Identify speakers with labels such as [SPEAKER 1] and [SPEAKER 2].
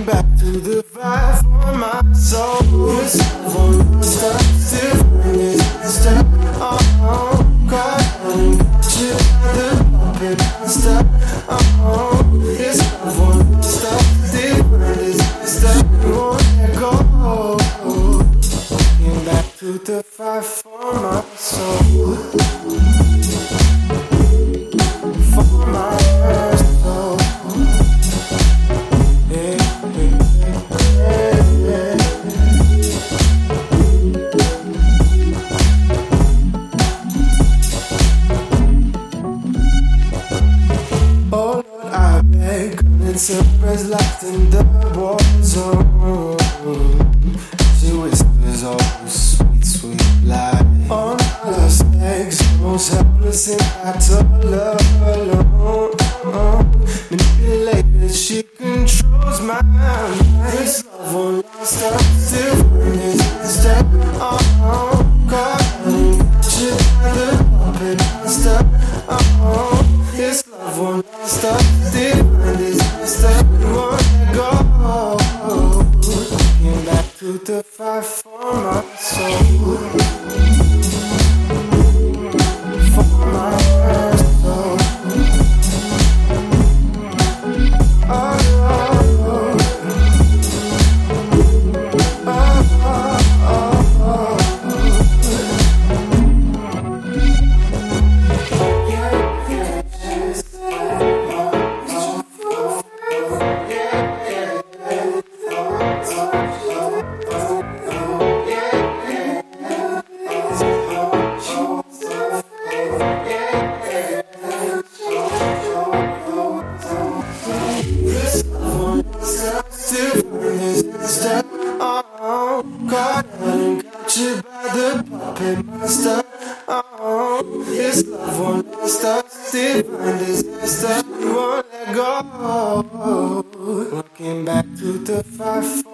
[SPEAKER 1] Walking back to the vibe for my soul. This love won't stop, still finding step. Caught and got you by the puppet step. This love won't stop, still finding step. Won't let go. Walking back to the vibe for my soul. For my soul. Oh Lord, I beg, and surprise locked in the war zone. She whispers all sweet, sweet lies. On her legs, most helpless in battle alone. Manipulated, she controls my mind. This love won't last, I'm still finding step. Caught and got you by the puppet step. This love won't last, I'm still finding step. Won't let go. Looking back to the fight for my soul. For my soul. Step caught and got you by the puppet master. This love won't last, I'm still finding step. You won't let go. Walking back to the fight.